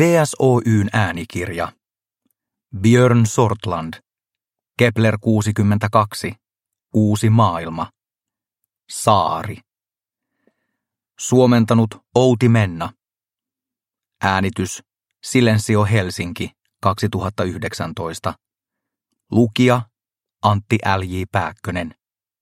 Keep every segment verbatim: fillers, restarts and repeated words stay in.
V S Oy:n äänikirja. Björn Sortland. Kepler kuusikymmentäkaksi. Uusi maailma. Saari. Suomentanut Outi Menna. Äänitys Silensio Helsinki kaksituhattayhdeksäntoista. Lukija Antti L J Pääkkönen.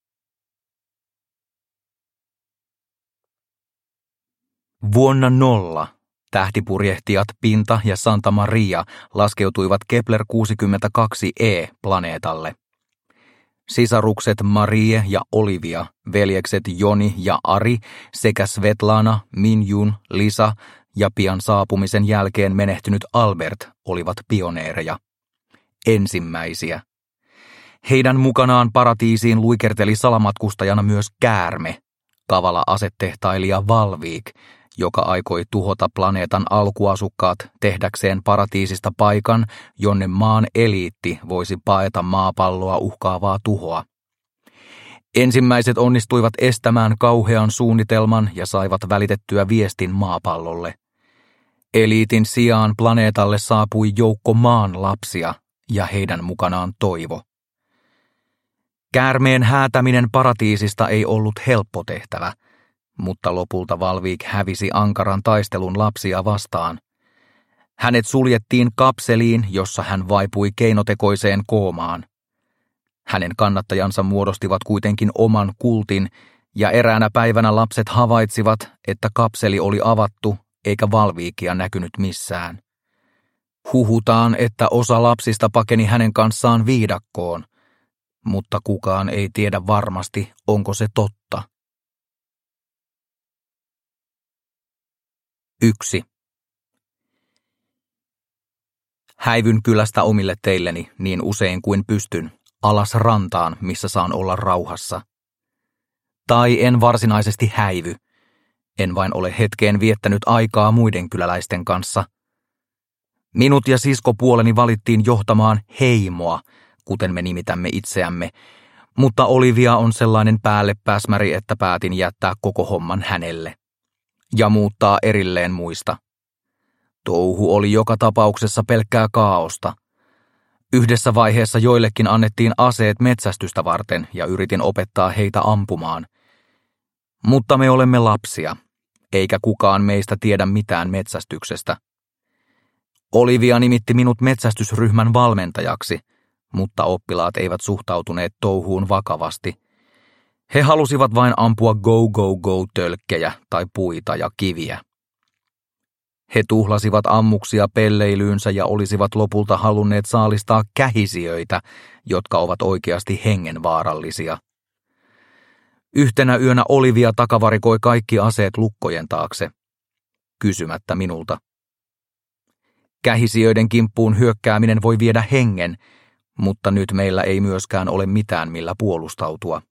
Vuonna nolla tähtipurjehtijat Pinta ja Santa Maria laskeutuivat Kepler kuusikymmentäkaksi e-planeetalle. Sisarukset Marie ja Olivia, veljekset Joni ja Ari sekä Svetlana, Minjun, Lisa ja pian saapumisen jälkeen menehtynyt Albert olivat pioneereja. Ensimmäisiä. Heidän mukanaan paratiisiin luikerteli salamatkustajana myös Käärme, kavala asetehtailija Valviik, joka aikoi tuhota planeetan alkuasukkaat tehdäkseen paratiisista paikan, jonne maan eliitti voisi paeta maapalloa uhkaavaa tuhoa. Ensimmäiset onnistuivat estämään kauhean suunnitelman ja saivat välitettyä viestin maapallolle. Eliitin sijaan planeetalle saapui joukko maan lapsia ja heidän mukanaan toivo. Käärmeen häätäminen paratiisista ei ollut helppo tehtävä, mutta lopulta Valviik hävisi ankaran taistelun lapsia vastaan. Hänet suljettiin kapseliin, jossa hän vaipui keinotekoiseen koomaan. Hänen kannattajansa muodostivat kuitenkin oman kultin, ja eräänä päivänä lapset havaitsivat, että kapseli oli avattu eikä Valviikia näkynyt missään. Huhutaan, että osa lapsista pakeni hänen kanssaan viidakkoon, mutta kukaan ei tiedä varmasti, onko se totta. Yksi. Häivyn kylästä omille teilleni niin usein kuin pystyn, alas rantaan, missä saan olla rauhassa. Tai en varsinaisesti häivy, en vain ole hetkeen viettänyt aikaa muiden kyläläisten kanssa. Minut ja siskopuoleni valittiin johtamaan heimoa, kuten me nimitämme itseämme, mutta Olivia on sellainen päällepäsmäri, että päätin jättää koko homman hänelle ja muuttaa erilleen muista. Touhu oli joka tapauksessa pelkkää kaaosta. Yhdessä vaiheessa joillekin annettiin aseet metsästystä varten ja yritin opettaa heitä ampumaan. Mutta me olemme lapsia, eikä kukaan meistä tiedä mitään metsästyksestä. Olivia nimitti minut metsästysryhmän valmentajaksi, mutta oppilaat eivät suhtautuneet touhuun vakavasti. He halusivat vain ampua go-go-go-tölkkejä tai puita ja kiviä. He tuhlasivat ammuksia pelleilyynsä ja olisivat lopulta halunneet saalistaa kähisijöitä, jotka ovat oikeasti hengenvaarallisia. Yhtenä yönä Olivia takavarikoi kaikki aseet lukkojen taakse, kysymättä minulta. Kähisijöiden kimppuun hyökkääminen voi viedä hengen, mutta nyt meillä ei myöskään ole mitään millä puolustautua.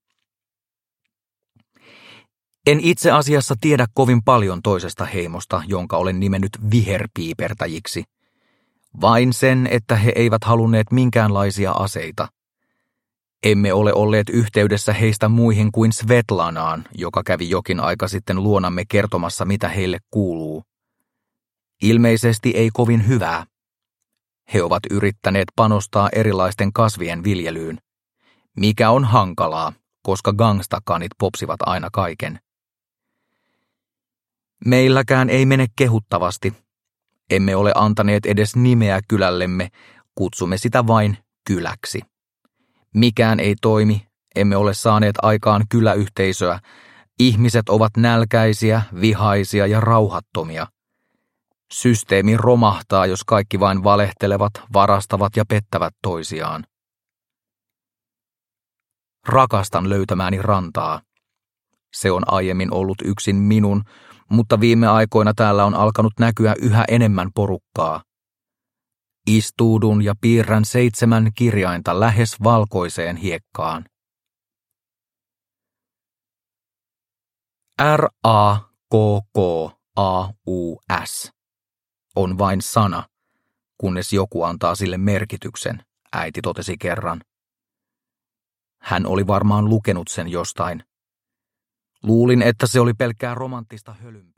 En itse asiassa tiedä kovin paljon toisesta heimosta, jonka olen nimennyt viherpiipertäjiksi. Vain sen, että he eivät halunneet minkäänlaisia aseita. Emme ole olleet yhteydessä heistä muihin kuin Svetlanaan, joka kävi jokin aika sitten luonamme kertomassa, mitä heille kuuluu. Ilmeisesti ei kovin hyvää. He ovat yrittäneet panostaa erilaisten kasvien viljelyyn, mikä on hankalaa, koska gangstakanit popsivat aina kaiken. Meilläkään ei mene kehuttavasti. Emme ole antaneet edes nimeä kylällemme, kutsumme sitä vain kyläksi. Mikään ei toimi, emme ole saaneet aikaan kyläyhteisöä. Ihmiset ovat nälkäisiä, vihaisia ja rauhattomia. Systeemi romahtaa, jos kaikki vain valehtelevat, varastavat ja pettävät toisiaan. Rakastan löytämääni rantaa. Se on aiemmin ollut yksin minun, mutta viime aikoina täällä on alkanut näkyä yhä enemmän porukkaa. Istuudun ja piirrän seitsemän kirjainta lähes valkoiseen hiekkaan. R A K K A U S on vain sana, kunnes joku antaa sille merkityksen, äiti totesi kerran. Hän oli varmaan lukenut sen jostain. Luulin, että se oli pelkkää romanttista hölynpölyä.